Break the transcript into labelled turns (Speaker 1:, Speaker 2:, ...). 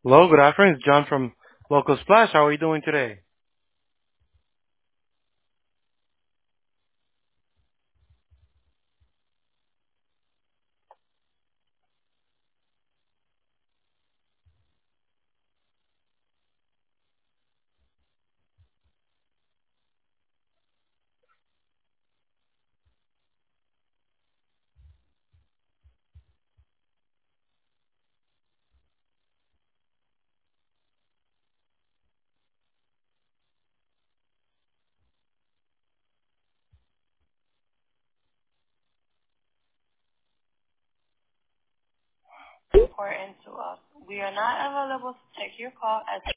Speaker 1: Hello, good afternoon. It's John from Local Splash. How are you doing today? Important to us. We are not available to take your call as